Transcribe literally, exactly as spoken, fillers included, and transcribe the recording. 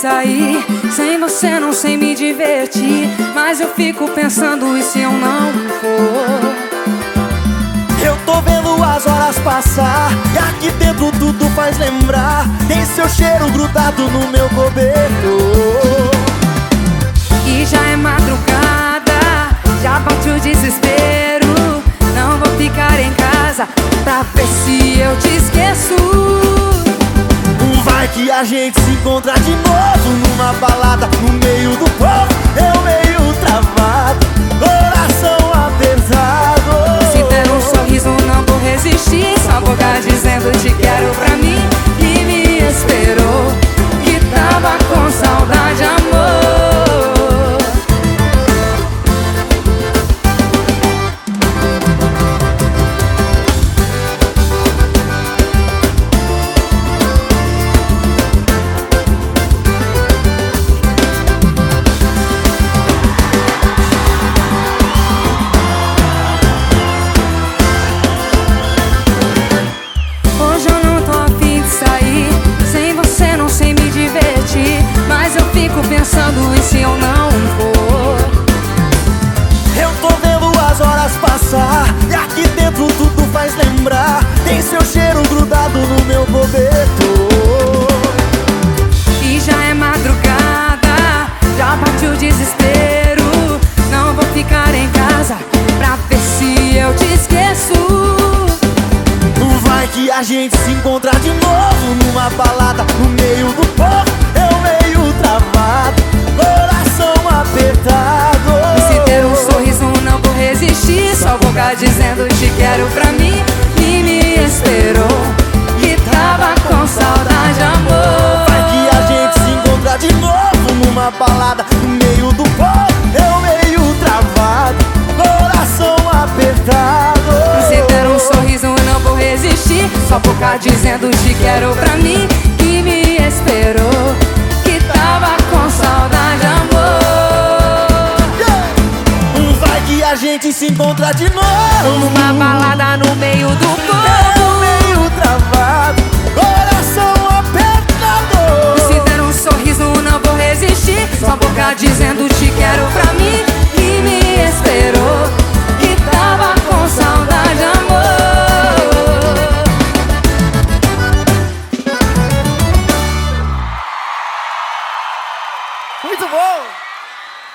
sair. Sem você não sei me divertir, mas eu fico pensando, e se eu não for? Eu tô vendo as horas passar, e aqui dentro tudo faz lembrar. Tem seu cheiro grudado no meu cobertor. E já é madrugada, já bate o desespero. Não vou ficar em casa pra ver se eu te esqueço. Vai que a gente se encontra de novo numa balada, no meio do povo, eu meio travado, coração apertado. Se der um sorriso não vou resistir, sua boca dizendo te quero pra mim. E me esperou, que tava com saudade, amor. Mas eu fico pensando, e se eu não for? Eu tô vendo as horas passar, e aqui dentro tudo faz lembrar. Tem seu cheiro grudado no meu cobertor. E já é madrugada, já bate o desespero. Não vou ficar em casa pra ver se eu te esqueço. Vai que a gente se encontra de novo numa balada, no meio do povo, eu meio travado, coração apertado. E se der um sorriso não vou resistir, só boca dizendo te quero pra mim. E me esperou, que tava com saudade, amor. Vai que a gente se encontra de novo numa balada, no meio do povo, eu meio travado, coração apertado. E se der um sorriso não vou resistir, só boca dizendo te quero pra mim. Que me esperou, que tava com saudade, amor. yeah! Vai que a gente se encontra de novo numa balada no meio do povo, eu meio travado, coração apertado. E se der um sorriso não vou resistir, só boca dizendo te quero pra mim. Que me esperou, que tava com saudade, amor. Muito bom!